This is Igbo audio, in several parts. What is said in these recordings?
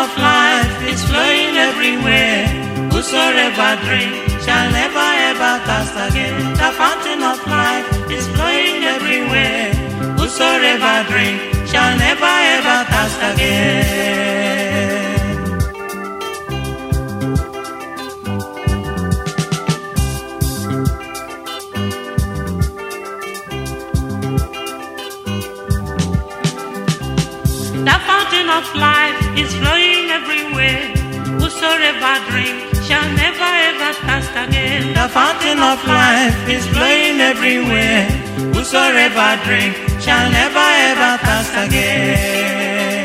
of life is flowing everywhere. Whosoever drink shall never ever thirst again. The fountain of life is flowing everywhere. Whosoever drink shall never ever thirst again. The fountain of life is flowing everywhere. Whosoever drink shall never ever thirst again. The fountain of life is flowing everywhere. Whosoever drink shall never ever thirst again.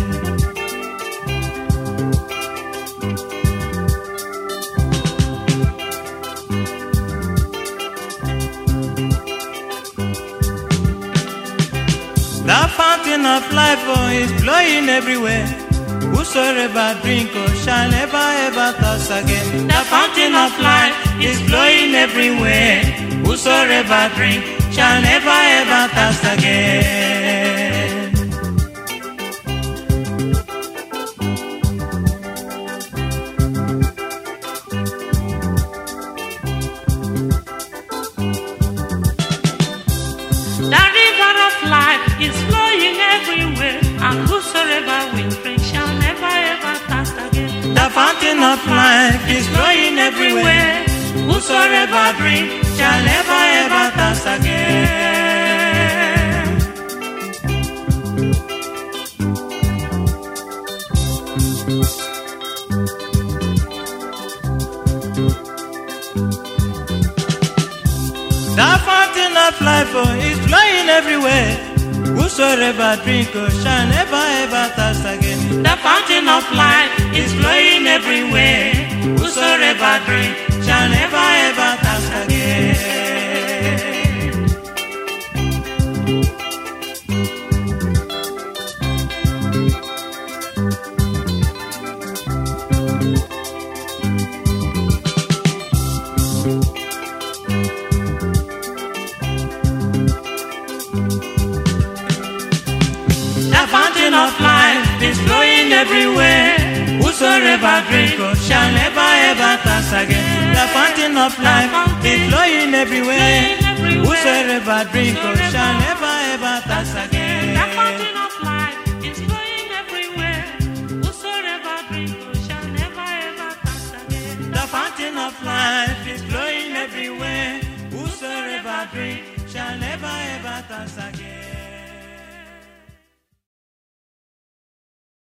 The fountain of life is flowing everywhere. Whosoever drink shall never ever thirst again. The fountain of life is flowing everywhere. Whosoever drink shall never ever thirst again. The river of life is flowing everywhere, and whosoever will drink shall never ever thirst again. The fountain of life is flowing everywhere. Whosoever drink shall never ever thirst again. The fountain of life is flowing everywhere. Whosoever drink shall never ever thirst again. The fountain of life is flowing everywhere. Whosoever drink shall never ever thirst again. The fountain of life is flowing everywhere. Whosoever drink shall never ever thirst again. The fountain of life is flowing everywhere. Whosoever drink shall never ever thirst again. The fountain of life is flowing everywhere. Whosoever drink shall never ever thirst again. The fountain of life is flowing everywhere. Whosoever drink shall never ever thirst again.